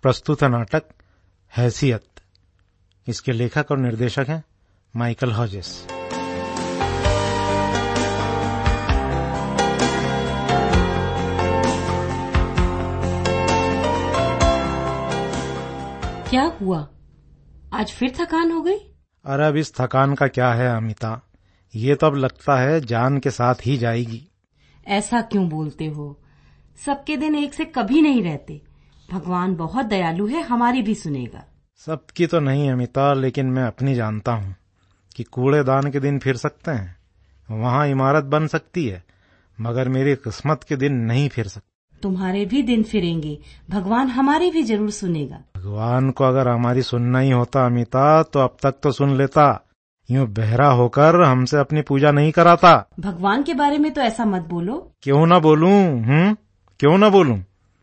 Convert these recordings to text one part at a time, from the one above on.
प्रस्तुत है नाटक हैसियत। इसके लेखक और निर्देशक हैं माइकल हॉजेस। क्या हुआ, आज फिर थकान हो गई? अरे अब इस थकान का क्या है अमिता, ये तो अब लगता है जान के साथ ही जाएगी। ऐसा क्यों बोलते हो? सबके दिन एक से कभी नहीं रहते। भगवान बहुत दयालु है, हमारी भी सुनेगा। सबकी तो नहीं अमिता, लेकिन मैं अपनी जानता हूँ कि कूड़ेदान के दिन फिर सकते हैं, वहाँ इमारत बन सकती है, मगर मेरी किस्मत के दिन नहीं फिर सकते। तुम्हारे भी दिन फिरेंगे, भगवान हमारी भी जरूर सुनेगा। भगवान को अगर हमारी सुनना ही होता अमिता, तो अब तक तो सुन लेता। यूं बहरा होकर हमसे अपनी पूजा नहीं कराता। भगवान के बारे में तो ऐसा मत बोलो। क्यों ना बोलूं? क्यों ना बोलूं?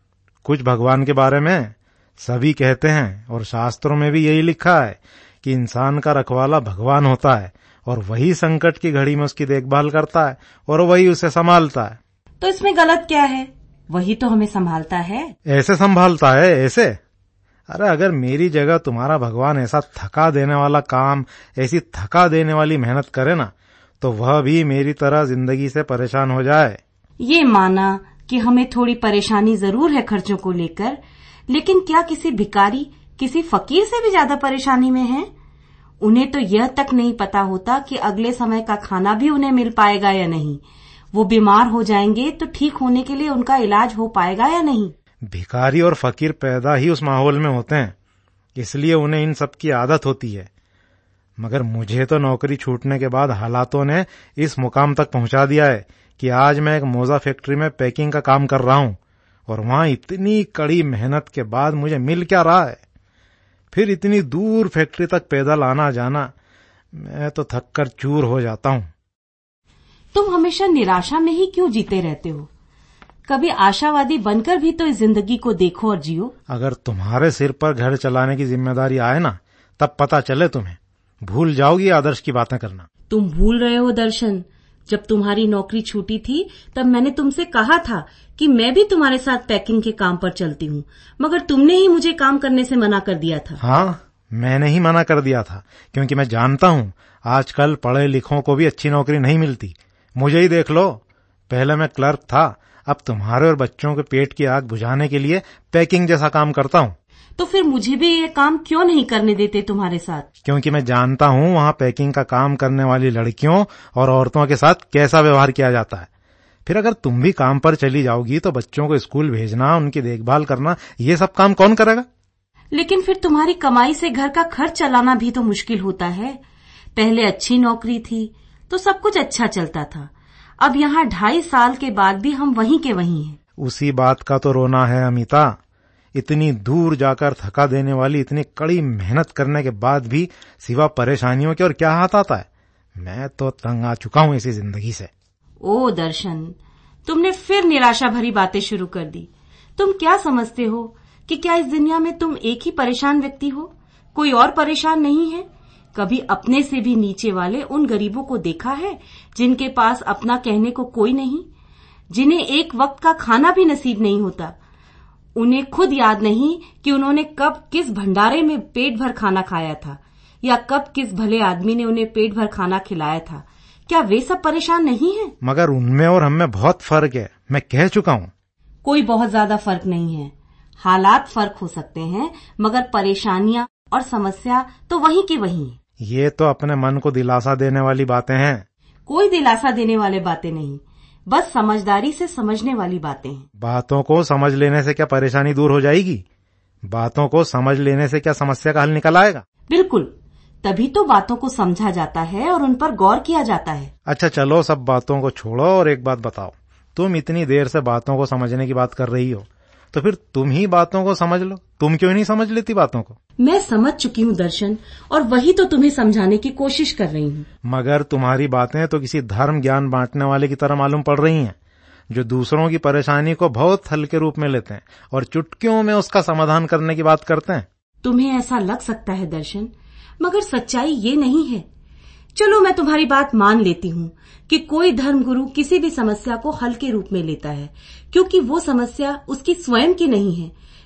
कुछ भगवान के बारे में सभी कहते हैं, और शास्त्रों में भी यही लिखा है कि इंसान का रखवाला भगवान होता है, और वही संकट की घड़ी में उसकी देखभाल करता है, और वही उसे संभालता है। तो इसमें गलत क्या है? वही तो हमें संभालता है। ऐसे संभालता है? ऐसे? अरे अगर मेरी जगह तुम्हारा भगवान ऐसा थका देने वाला काम, ऐसी थका देने वाली मेहनत करे ना, तो वह भी मेरी तरह जिंदगी से परेशान हो जाए। ये माना कि हमें थोड़ी परेशानी जरूर है खर्चों को लेकर, लेकिन क्या किसी भिखारी, किसी फकीर से भी ज्यादा परेशानी में है? उन्हें तो यह तक नहीं पता होता कि अगले समय का खाना भी उन्हें मिल पाएगा या नहीं। वो बीमार हो जाएंगे तो ठीक होने के लिए उनका इलाज हो पाएगा या नहीं। भिखारी और फकीर पैदा ही उस माहौल में होते हैं, इसलिए उन्हें इन सब की आदत होती है। मगर मुझे तो नौकरी छूटने के बाद हालातों ने इस मुकाम तक पहुंचा दिया है कि आज मैं एक मोजा फैक्ट्री में पैकिंग का काम कर रहा हूं, और वहां इतनी कड़ी मेहनत के बाद मुझे मिल क्या रहा है? फिर इतनी दूर फैक्ट्री तक पैदल आना जाना, मैं तो थक कर चूर हो जाता हूं। तुम हमेशा निराशा में ही क्यों जीते रहते हो? कभी आशावादी बनकर भी तो इस जिंदगी को देखो और जियो। अगर तुम्हारे सिर पर घर चलाने की जिम्मेदारी आए ना, तब पता चले तुम्हें। भूल जाओगी आदर्श की बातें करना। तुम भूल रहे हो दर्शन, जब तुम्हारी नौकरी छूटी थी तब मैंने तुमसे कहा था कि मैं भी तुम्हारे साथ पैकिंग के काम पर चलती हूँ, मगर तुमने ही मुझे काम करने से मना कर दिया था। हाँ, मैंने ही मना कर दिया था, क्योंकि मैं जानता हूँ आजकल पढ़े लिखों को भी अच्छी नौकरी नहीं मिलती। मुझे ही देख लो, पहले मैं क्लर्क था, अब तुम्हारे और बच्चों के पेट की आग बुझाने के लिए पैकिंग जैसा काम करता हूँ। तो फिर मुझे भी ये काम क्यों नहीं करने देते तुम्हारे साथ? क्योंकि मैं जानता हूँ वहाँ पैकिंग का काम करने वाली लड़कियों और औरतों के साथ कैसा व्यवहार किया जाता है। फिर अगर तुम भी काम पर चली जाओगी तो बच्चों को स्कूल भेजना, उनकी देखभाल करना, ये सब काम कौन करेगा? लेकिन फिर तुम्हारी कमाई से घर का खर्च चलाना भी तो मुश्किल होता है। पहले अच्छी नौकरी थी तो सब कुछ अच्छा चलता था, अब यहाँ 2.5 साल के बाद भी हम वहीं के वहीं हैं। उसी बात का तो रोना है अमिता। इतनी दूर जाकर थका देने वाली इतनी कड़ी मेहनत करने के बाद भी सिवा परेशानियों के और क्या हाथ आता है? मैं तो तंग आ चुका हूँ इसी जिंदगी से। ओ दर्शन, तुमने फिर निराशा भरी बातें शुरू कर दी। तुम क्या समझते हो कि क्या इस दुनिया में तुम एक ही परेशान व्यक्ति हो? कोई और परेशान नहीं है? कभी अपने से भी नीचे वाले उन गरीबों को देखा है जिनके पास अपना कहने को कोई नहीं, जिन्हें एक वक्त का खाना भी नसीब नहीं होता? उन्हें खुद याद नहीं कि उन्होंने कब किस भंडारे में पेट भर खाना खाया था, या कब किस भले आदमी ने उन्हें पेट भर खाना खिलाया था। क्या वे सब परेशान नहीं हैं? मगर उनमें और हम में बहुत फर्क है, मैं कह चुका हूँ। कोई बहुत ज्यादा फर्क नहीं है। हालात फर्क हो सकते हैं, मगर परेशानियां और समस्या तो वहीं की वहीं है। ये तो अपने मन को दिलासा देने वाली बातें हैं। कोई दिलासा देने वाले बातें नहीं, बस समझदारी से समझने वाली बातें हैं। बातों को समझ लेने से क्या परेशानी दूर हो जाएगी? बातों को समझ लेने से क्या समस्या का हल निकल आएगा? बिल्कुल, तभी तो बातों को समझा जाता है और उन पर गौर किया जाता है। अच्छा चलो, सब बातों को छोड़ो और एक बात बताओ। तुम इतनी देर से बातों को समझने की बात कर रही हो, तो फिर तुम ही बातों को समझ लो। तुम क्यों नहीं समझ लेती बातों को? मैं समझ चुकी हूँ दर्शन, और वही तो तुम्हें समझाने की कोशिश कर रही हूँ। मगर तुम्हारी बातें तो किसी धर्म ज्ञान बांटने वाले की तरह मालूम पड़ रही हैं, जो दूसरों की परेशानी को बहुत हल्के रूप में लेते हैं और चुटकियों में उसका समाधान करने की बात करते हैं। तुम्हें ऐसा लग सकता है दर्शन, मगर सच्चाई ये नहीं है। चलो मैं तुम्हारी बात मान लेती हूँ कि कोई धर्मगुरु किसी भी समस्या को हल्के रूप में लेता है, क्योंकि वो समस्या उसकी स्वयं की नहीं है,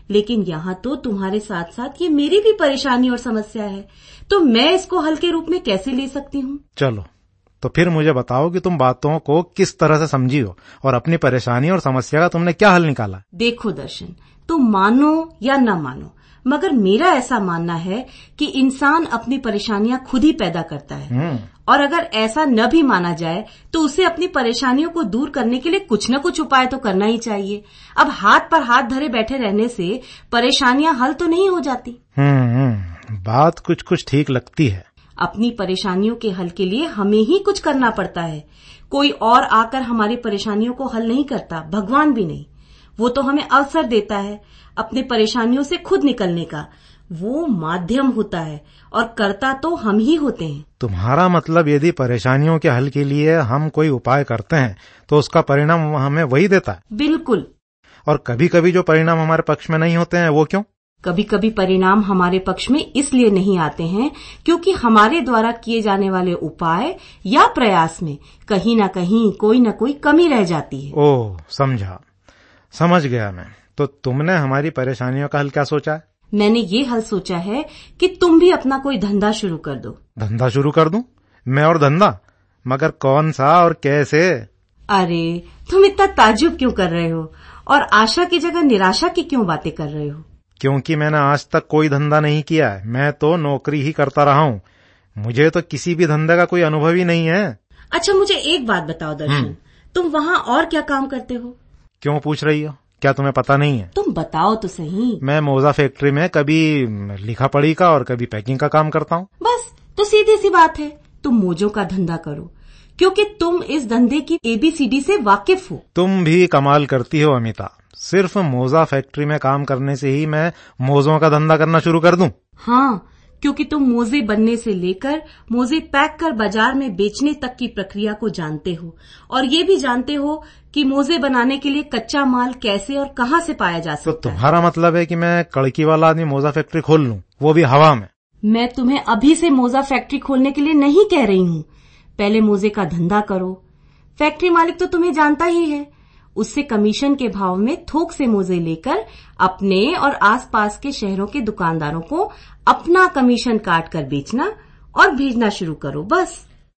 लेकिन यहाँ तो तुम्हारे साथ साथ ये मेरी भी परेशानी और समस्या है, तो मैं इसको हल के रूप में कैसे ले सकती हूँ? चलो, तो फिर मुझे बताओ कि तुम बातों को किस तरह से समझी हो और अपनी परेशानी और समस्या का तुमने क्या हल निकाला। देखो दर्शन, तुम मानो या न मानो, मगर मेरा ऐसा मानना है कि इंसान अपनी परेशानियां खुद ही पैदा करता है, और अगर ऐसा न भी माना जाए तो उसे अपनी परेशानियों को दूर करने के लिए कुछ न कुछ उपाय तो करना ही चाहिए। अब हाथ पर हाथ धरे बैठे रहने से परेशानियां हल तो नहीं हो जाती। बात कुछ कुछ ठीक लगती है। अपनी परेशानियों के हल के लिए हमें ही कुछ करना पड़ता है। कोई और आकर हमारी परेशानियों को हल नहीं करता, भगवान भी नहीं। वो तो हमें अवसर देता है अपनी परेशानियों से खुद निकलने का। वो माध्यम होता है और करता तो हम ही होते हैं। तुम्हारा मतलब यदि परेशानियों के हल के लिए हम कोई उपाय करते हैं तो उसका परिणाम हमें वही देता है? बिल्कुल। और कभी कभी जो परिणाम हमारे पक्ष में नहीं होते हैं वो क्यों? कभी कभी परिणाम हमारे पक्ष में इसलिए नहीं आते हैं क्योंकि हमारे द्वारा किए जाने वाले उपाय या प्रयास में कहीं न कहीं कोई न कोई कमी रह जाती है। ओह, समझ गया मैं। तो तुमने हमारी परेशानियों का हल क्या सोचा है? मैंने ये हल सोचा है कि तुम भी अपना कोई धंधा शुरू कर दो। धंधा शुरू कर दूं? मैं और धंधा? मगर कौन सा और कैसे? अरे, तुम इतना ताज्जुब क्यों कर रहे हो और आशा की जगह निराशा की क्यों बातें कर रहे हो? क्योंकि मैंने आज तक कोई धंधा नहीं किया है। मैं तो नौकरी ही करता रहा हूँ। मुझे तो किसी भी धंधे का कोई अनुभव ही नहीं है। अच्छा, मुझे एक बात बताओ दर्शन, तुम वहाँ और क्या काम करते हो? क्यों पूछ रही हो? क्या तुम्हें पता नहीं है? तुम बताओ तो सही। मैं मोजा फैक्ट्री में कभी लिखा पढ़ी का और कभी पैकिंग का काम करता हूँ। बस, तो सीधी सी बात है, तुम मोजों का धंधा करो, क्योंकि तुम इस धंधे की ABCD से वाकिफ हो। तुम भी कमाल करती हो अमिता। सिर्फ मोजा फैक्ट्री में काम करने से ही मैं मोजों का धंधा करना शुरू कर दूं? हाँ, क्योंकि तुम मोजे बनने से लेकर मोजे पैक कर बाजार में बेचने तक की प्रक्रिया को जानते हो, और ये भी जानते हो कि मोजे बनाने के लिए कच्चा माल कैसे और कहाँ से पाया जा सकता है। तो तुम्हारा मतलब है कि मैं कड़की वाला आदमी मोजा फैक्ट्री खोल लूं, वो भी हवा में? मैं तुम्हें अभी से मोजा फैक्ट्री खोलने के लिए नहीं कह रही हूँ। पहले मोजे का धंधा करो। फैक्ट्री मालिक तो तुम्हें जानता ही है, उससे कमीशन के भाव में थोक से मोजे लेकर अपने और आसपास के शहरों के दुकानदारों को अपना कमीशन काट कर बेचना और भेजना शुरू करो, बस।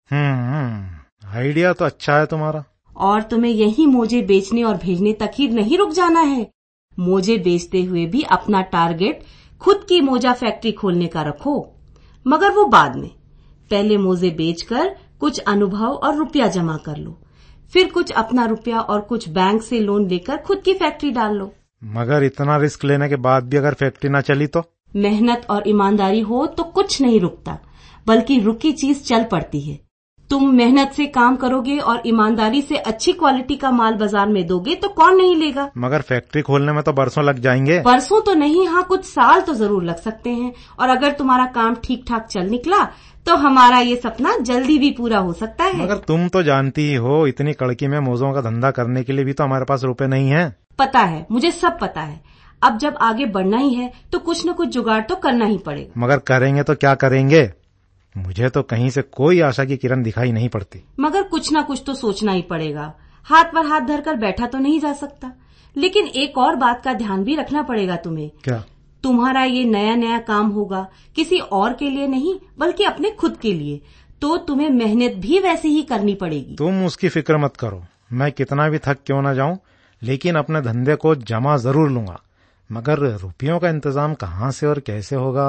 आइडिया तो अच्छा है तुम्हारा। और तुम्हें यही मोजे बेचने और भेजने तक ही नहीं रुक जाना है। मोजे बेचते हुए भी अपना टारगेट खुद की मोजा फैक्ट्री खोलने का रखो, मगर वो बाद में। पहले मोजे बेचकर कुछ अनुभव और रुपया जमा कर लो, फिर कुछ अपना रुपया और कुछ बैंक से लोन लेकर खुद की फैक्ट्री डाल लो। मगर इतना रिस्क लेने के बाद भी अगर फैक्ट्री ना चली तो? मेहनत और ईमानदारी हो तो कुछ नहीं रुकता, बल्कि रुकी चीज चल पड़ती है। तुम मेहनत से काम करोगे और ईमानदारी से अच्छी क्वालिटी का माल बाजार में दोगे तो कौन नहीं लेगा? मगर फैक्ट्री खोलने में तो बरसों लग जाएंगे। बरसों तो नहीं, हाँ कुछ साल तो जरूर लग सकते हैं। और अगर तुम्हारा काम ठीक ठाक चल निकला तो हमारा ये सपना जल्दी भी पूरा हो सकता है। मगर तुम तो जानती ही हो, इतनी कड़की में मोजों का धंधा करने के लिए भी तो हमारे पास रुपए नहीं है। पता है, मुझे सब पता है। अब जब आगे बढ़ना ही है तो कुछ न कुछ जुगाड़ तो करना ही पड़ेगा। मगर करेंगे तो क्या करेंगे? मुझे तो कहीं से कोई आशा की किरण दिखाई नहीं पड़ती। मगर कुछ न कुछ तो सोचना ही पड़ेगा। हाथ पर हाथ धरकर बैठा तो नहीं जा सकता। लेकिन एक और बात का ध्यान भी रखना पड़ेगा तुम्हें। क्या? तुम्हारा ये नया नया काम होगा किसी और के लिए नहीं, बल्कि अपने खुद के लिए, तो तुम्हें मेहनत भी वैसे ही करनी पड़ेगी। तुम उसकी फिक्र मत करो। मैं कितना भी थक क्यों ना जाऊं, लेकिन अपने धंधे को जमा जरूर लूंगा। मगर रुपयों का इंतजाम कहाँ से और कैसे होगा?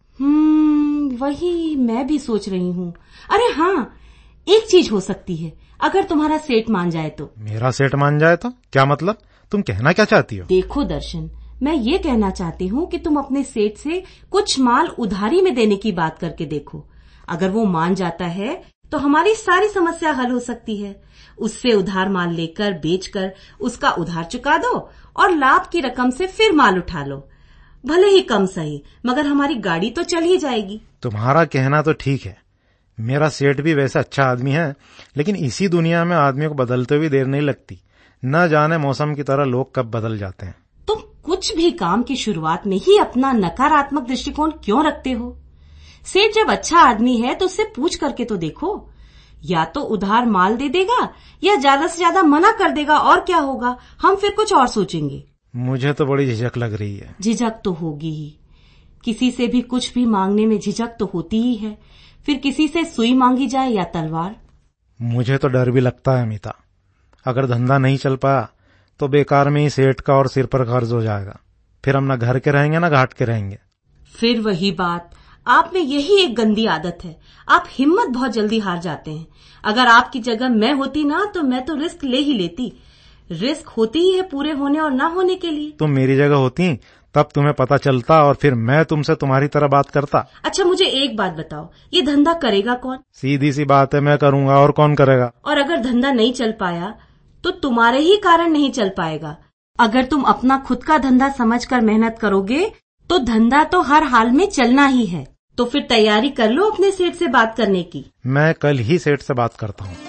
वही मैं भी सोच रही हूँ। अरे हाँ, एक चीज हो सकती है, अगर तुम्हारा सेठ मान जाए तो। मेरा सेठ मान जाए तो? क्या मतलब? तुम कहना क्या चाहती हो? देखो दर्शन, मैं ये कहना चाहती हूँ कि तुम अपने सेठ से कुछ माल उधारी में देने की बात करके देखो। अगर वो मान जाता है तो हमारी सारी समस्या हल हो सकती है। उससे उधार माल लेकर बेचकर उसका उधार चुका दो और लाभ की रकम से फिर माल उठा लो। भले ही कम सही, मगर हमारी गाड़ी तो चल ही जाएगी। तुम्हारा कहना तो ठीक है। मेरा सेठ भी वैसे अच्छा आदमी है, लेकिन इसी दुनिया में आदमी को बदलते हुए देर नहीं लगती। न जाने मौसम की तरह लोग कब बदल जाते हैं। तुम कुछ भी काम की शुरुआत में ही अपना नकारात्मक दृष्टिकोण क्यों रखते हो? सेठ जब अच्छा आदमी है तो उससे पूछ करके तो देखो। या तो उधार माल दे देगा या ज्यादा से ज्यादा मना कर देगा, और क्या होगा? हम फिर कुछ और सोचेंगे। मुझे तो बड़ी झिझक लग रही है। झिझक तो होगी ही, किसी से भी कुछ भी मांगने में झिझक तो होती ही है। फिर किसी से सुई मांगी जाए या तलवार। मुझे तो डर भी लगता है अमिता, अगर धंधा नहीं चल पाया तो बेकार में ही सेठ का और सिर पर कर्ज हो जाएगा। फिर हम ना घर के रहेंगे ना घाट के रहेंगे। फिर वही बात, आप में यही एक गंदी आदत है, आप हिम्मत बहुत जल्दी हार जाते हैं। अगर आपकी जगह मैं होती ना तो मैं तो रिस्क ले ही लेती। रिस्क होती ही है पूरे होने और ना होने के लिए। तुम मेरी जगह होती तब तुम्हें पता चलता और फिर मैं तुमसे तुम्हारी तरह बात करता। अच्छा मुझे एक बात बताओ, ये धंधा करेगा कौन? सीधी सी बात है, मैं करूंगा, और कौन करेगा? और अगर धंधा नहीं चल पाया तो तुम्हारे ही कारण नहीं चल पाएगा। अगर तुम अपना खुद का धंधा समझकर मेहनत करोगे तो धंधा तो हर हाल में चलना ही है। तो फिर तैयारी कर लो अपने सेठ से बात करने की। मैं कल ही सेठ से बात करता हूँ।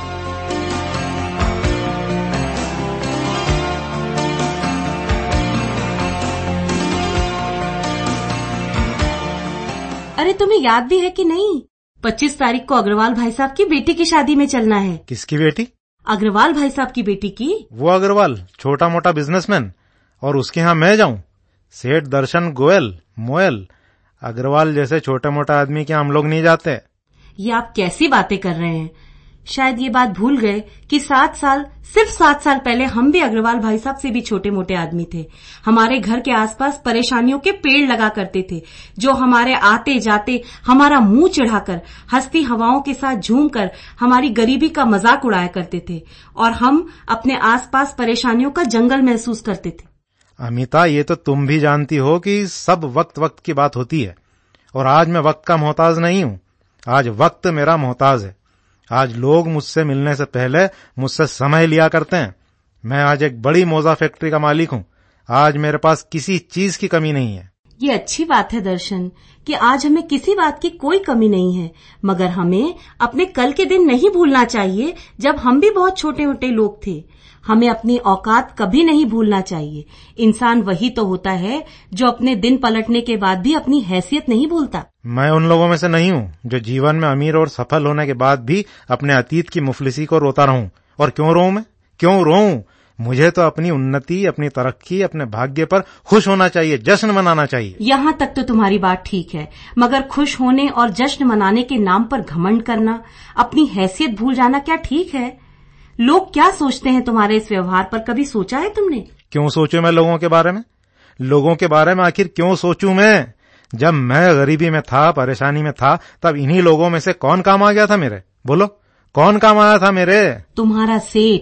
अरे तुम्हें याद भी है कि नहीं, 25 तारीख को अग्रवाल भाई साहब की बेटी की शादी में चलना है। किसकी बेटी? अग्रवाल भाई साहब की बेटी की। वो अग्रवाल छोटा मोटा बिजनेसमैन, और उसके यहाँ मैं जाऊं? सेठ दर्शन गोयल मोयल, अग्रवाल जैसे छोटे मोटा आदमी के हम लोग नहीं जाते। ये आप कैसी बातें कर रहे हैं? शायद ये बात भूल गए कि सिर्फ 7 साल पहले हम भी अग्रवाल भाई साहब से भी छोटे मोटे आदमी थे। हमारे घर के आसपास परेशानियों के पेड़ लगा करते थे, जो हमारे आते जाते हमारा मुंह चिढ़ाकर हंसती हवाओं के साथ झूमकर हमारी गरीबी का मजाक उड़ाया करते थे, और हम अपने आसपास परेशानियों का जंगल महसूस करते थे। अमिता, ये तो तुम भी जानती हो कि सब वक्त वक्त की बात होती है, और आज मैं वक्त का मोहताज नहीं हूँ। आज वक्त मेरा मोहताज है। आज लोग मुझसे मिलने से पहले मुझसे समय लिया करते हैं। मैं आज एक बड़ी मोजा फैक्ट्री का मालिक हूँ। आज मेरे पास किसी चीज की कमी नहीं है। ये अच्छी बात है दर्शन कि आज हमें किसी बात की कोई कमी नहीं है, मगर हमें अपने कल के दिन नहीं भूलना चाहिए जब हम भी बहुत छोटे मोटे लोग थे। हमें अपनी औकात कभी नहीं भूलना चाहिए। इंसान वही तो होता है जो अपने दिन पलटने के बाद भी अपनी हैसियत नहीं भूलता। मैं उन लोगों में से नहीं हूँ जो जीवन में अमीर और सफल होने के बाद भी अपने अतीत की मुफलिसी को रोता रहूं। और क्यों रोऊं मैं? क्यों रोऊं? मुझे तो अपनी उन्नति, अपनी तरक्की, अपने भाग्य पर खुश होना चाहिए, जश्न मनाना चाहिए। यहाँ तक तो तुम्हारी बात ठीक है, मगर खुश होने और जश्न मनाने के नाम पर घमंड करना, अपनी हैसियत भूल जाना क्या ठीक है? लोग क्या सोचते हैं तुम्हारे इस व्यवहार पर, कभी सोचा है तुमने? क्यों सोचूं मैं लोगों के बारे में? लोगों के बारे में आखिर क्यों सोचूं मैं? जब मैं गरीबी में था, परेशानी में था, तब इन्हीं लोगों में से कौन काम आ गया था मेरे? बोलो, कौन काम आया था मेरे? तुम्हारा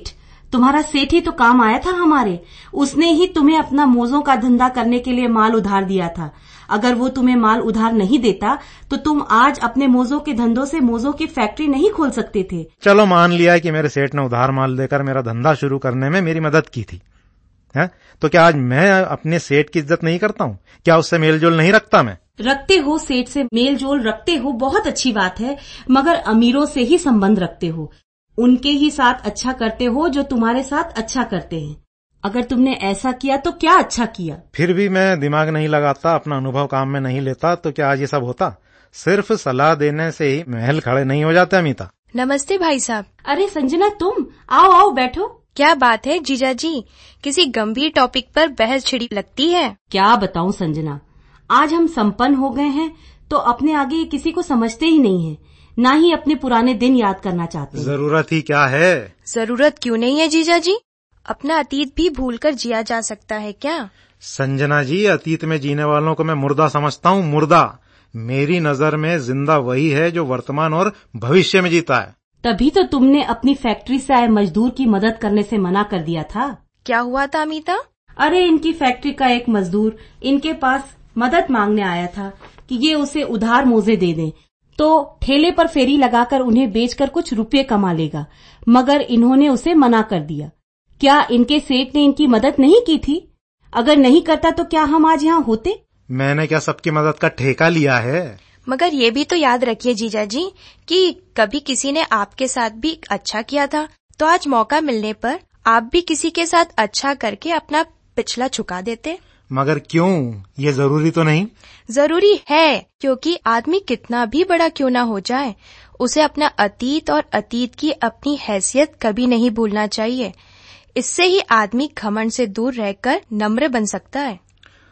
सेठ ही तो काम आया था हमारे। उसने ही तुम्हें अपना मोजों का धंधा करने के लिए माल उधार दिया था। अगर वो तुम्हें माल उधार नहीं देता तो तुम आज अपने मोजों के धंधों से मोजों की फैक्ट्री नहीं खोल सकते थे। चलो मान लिया कि मेरे सेठ ने उधार माल देकर मेरा धंधा शुरू करने में मेरी मदद की थी, है? तो क्या आज मैं अपने सेठ की इज्जत नहीं करता हूँ? क्या उससे मेलजोल नहीं रखता? मैं रखते हो, सेठ से मेलजोल रखते हो, बहुत अच्छी बात है, मगर अमीरों से ही संबंध रखते हो। उनके ही साथ अच्छा करते हो जो तुम्हारे साथ अच्छा करते हैं। अगर तुमने ऐसा किया तो क्या अच्छा किया? फिर भी मैं दिमाग नहीं लगाता, अपना अनुभव काम में नहीं लेता, तो क्या आज ये सब होता? सिर्फ सलाह देने से ही महल खड़े नहीं हो जाते अमिता। नमस्ते भाई साहब। अरे संजना, तुम आओ बैठो। क्या बात है जीजा जी, किसी गंभीर टॉपिक पर बहस छिड़ी लगती है। क्या बताऊं संजना, आज हम संपन्न हो गए हैं तो अपने आगे किसी को समझते ही नहीं है, ना ही अपने पुराने दिन याद करना चाहते हैं। जरूरत ही क्या है? जरूरत क्यों नहीं है जीजा जी, अपना अतीत भी भूलकर जिया जा सकता है क्या? संजना जी, अतीत में जीने वालों को मैं मुर्दा समझता हूँ, मुर्दा। मेरी नजर में जिंदा वही है जो वर्तमान और भविष्य में जीता है। तभी तो तुमने अपनी फैक्ट्री से आए मजदूर की मदद करने से मना कर दिया था। क्या हुआ था अमिता? अरे इनकी फैक्ट्री का एक मजदूर इनके पास मदद मांगने आया था कि ये उसे उधार मोजे दे दें, तो ठेले पर फेरी लगाकर उन्हें बेचकर कुछ रुपये कमा लेगा, मगर इन्होंने उसे मना कर दिया। क्या इनके सेठ ने इनकी मदद नहीं की थी? अगर नहीं करता तो क्या हम आज यहाँ होते? मैंने क्या सबकी मदद का ठेका लिया है? मगर ये भी तो याद रखिए जीजा जी कि कभी किसी ने आपके साथ भी अच्छा किया था, तो आज मौका मिलने पर आप भी किसी के साथ अच्छा करके अपना पिछला चुका देते। मगर क्यों? ये जरूरी तो नहीं? जरूरी है, क्योंकि आदमी कितना भी बड़ा क्यों ना हो जाए, उसे अपना अतीत और अतीत की अपनी हैसियत कभी नहीं भूलना चाहिए। इससे ही आदमी घमंड से दूर रहकर नम्र बन सकता है।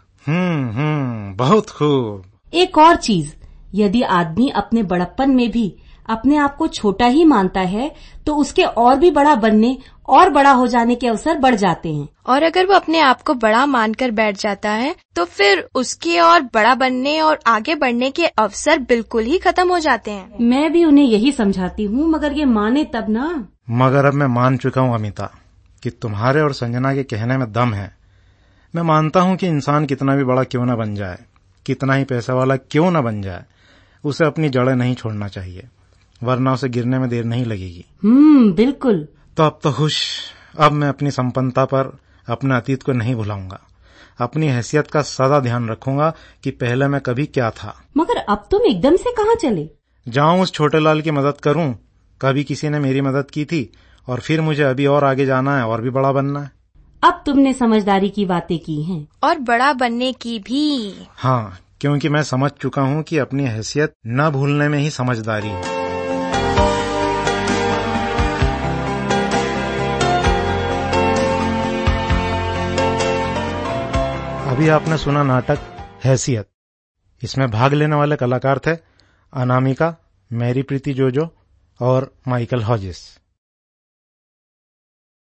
बहुत खूब। एक और चीज, यदि आदमी अपने बड़प्पन में भी अपने आप को छोटा ही मानता है तो उसके और भी बड़ा बनने और बड़ा हो जाने के अवसर बढ़ जाते हैं। और अगर वो अपने आप को बड़ा मानकर बैठ जाता है तो फिर उसके और बड़ा बनने और आगे बढ़ने के अवसर बिल्कुल ही खत्म हो जाते हैं। मैं भी उन्हें यही समझाती हूँ, मगर ये माने तब ना। मगर अब मैं मान चुका हूँ अमिता कि तुम्हारे और संजना के कहने में दम है। मैं मानता हूँ कि इंसान कितना भी बड़ा क्यों न बन जाए, कितना ही पैसा वाला क्यों न बन जाए, उसे अपनी जड़ें नहीं छोड़ना चाहिए, वरना उसे गिरने में देर नहीं लगेगी। बिल्कुल। तो अब तो खुश। अब मैं अपनी संपन्नता पर अपने अतीत को नहीं भुलाऊंगा। अपनी हैसियत का सदा ध्यान रखूंगा कि पहले मैं कभी क्या था। मगर अब तुम एकदम से कहाँ चले? जाऊं उस छोटे लाल की मदद करूं। कभी किसी ने मेरी मदद की थी और फिर मुझे अभी और आगे जाना है और भी बड़ा बनना है। अब तुमने समझदारी की बातें की हैं। और बड़ा बनने की भी। हाँ, क्योंकि मैं समझ चुका हूँ कि अपनी हैसियत न भूलने में ही समझदारी है। अभी आपने सुना नाटक हैसियत। इसमें भाग लेने वाले कलाकार थे अनामिका, मैरी प्रीति जोजो और माइकल हॉजिस।